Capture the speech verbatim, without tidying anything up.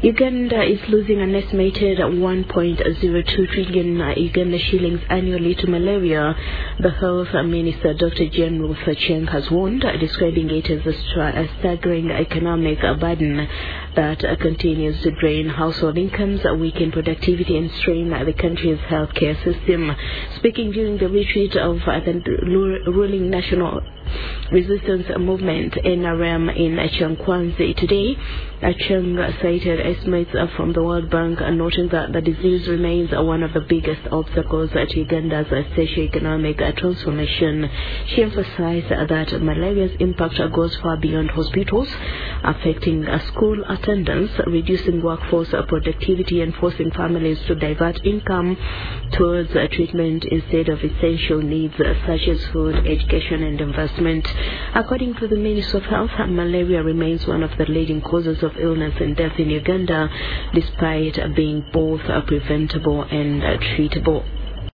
Uganda is losing an estimated one point zero two trillion Uganda shillings annually to malaria, the Health Minister Doctor Jane Ruth Aceng has warned, describing it as a, stra- a staggering economic burden that continues to drain household incomes, weaken productivity and strain the country's healthcare system. Speaking during the retreat of the ruling National Resistance Movement N R M in Changkwanzi today, Aceng cited estimates from the World Bank, noting that the disease remains one of the biggest obstacles to Uganda's socio-economic transformation. She emphasized that malaria's impact goes far beyond hospitals, affecting school attendance, reducing workforce productivity and forcing families to divert income towards treatment instead of essential needs such as food, education and investment. According to the Ministry of Health, malaria remains one of the leading causes of illness and death in Uganda, despite being both preventable and treatable.